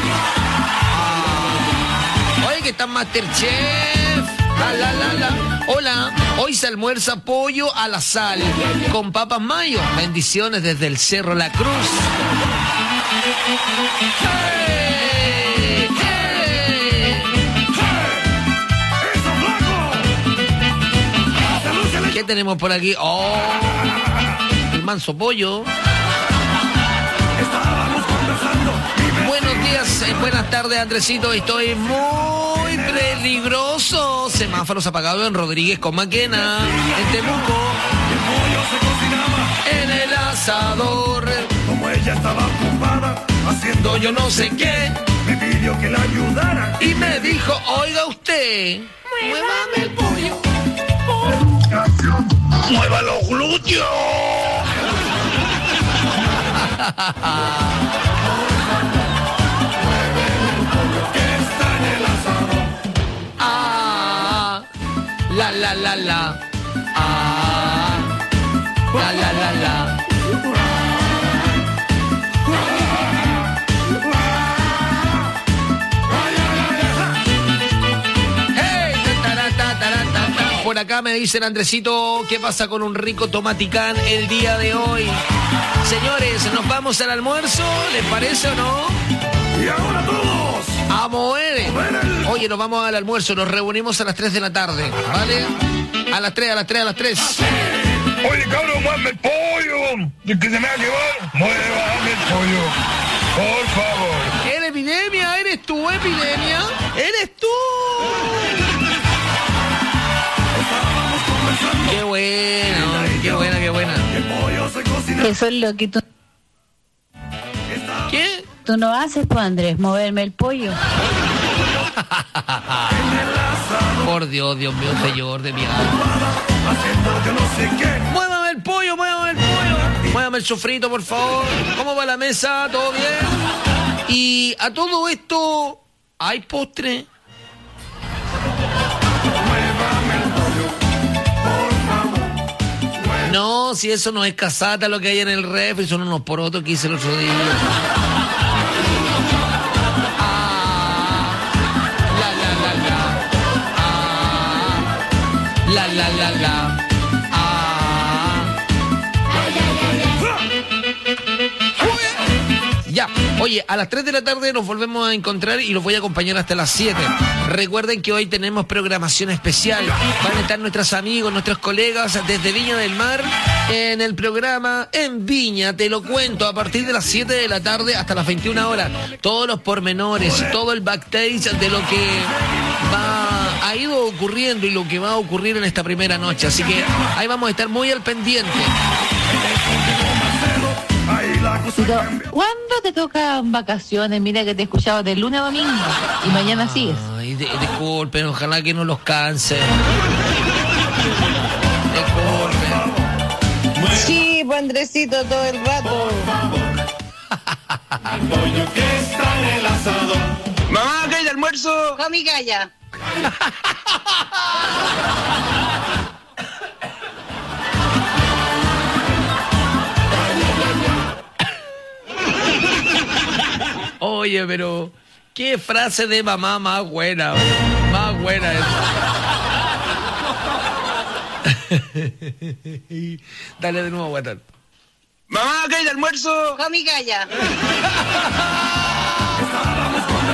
Oye, que está Masterchef. Hola, hoy se almuerza pollo a la sal con papas mayo. Bendiciones desde el Cerro La Cruz. ¡Hey! ¡Hey! ¿Qué tenemos por aquí? ¡Oh! El manso pollo. Buenos días, buenas tardes, Andresito. Estoy muy peligroso. Semáforos apagados en Rodríguez con Maquena, en Temuco. En el asador. Como ella estaba ocupada haciendo yo no sé qué, me pidió que la ayudara y me dijo, oiga usted, muévame el pollo. ¡Mueva los glúteos! Ah, la la la la. Ah, la la la la. Por acá me dicen, Andresito, ¿qué pasa con un rico tomaticán el día de hoy? Señores, ¿nos vamos al almuerzo? ¿Les parece o no? Y ahora todos a mover. Oye, nos vamos al almuerzo, nos reunimos a las 3 de la tarde, ¿vale? A las 3. Oye, cabrón, muévame el pollo. ¿Y que se me va a llevar? Muévame el pollo, por favor. ¿Eres Epidemia? ¿Eres tú, Epidemia? ¿Eres tú? Qué bueno, qué buena. Eso es lo que tú... ¿Qué? Tú no haces, pues, Andrés, moverme el pollo. Por Dios mío, señor de mi alma. Muévame el pollo. Muévame el sofrito, por favor. ¿Cómo va la mesa? ¿Todo bien? Y a todo esto, ¿hay postre? No, si eso no es casata lo que hay en el refri, son unos porotos que hice el otro día. Ya, oye, a las 3 de la tarde nos volvemos a encontrar y los voy a acompañar hasta las 7. Recuerden que hoy tenemos programación especial. Van a estar nuestros amigos, nuestros colegas desde Viña del Mar en el programa En Viña. Te lo cuento, a partir de las 7 de la tarde hasta las 21 horas. Todos los pormenores, todo el backstage de lo que ha ido ocurriendo y lo que va a ocurrir en esta primera noche. Así que ahí vamos a estar muy al pendiente. Pero, ¿cuándo te tocan vacaciones? Mira que te he escuchado de lunes a domingo y mañana sigues. Ay, disculpen, ojalá que no los canse. Disculpen. Sí, pues Andresito, todo el rato. Mamá, ¿qué hay de almuerzo? Comí calla. Oye, pero qué frase de mamá más buena esa. Dale de nuevo, Guatán. Mamá, ¿qué hay de almuerzo? Comí calla.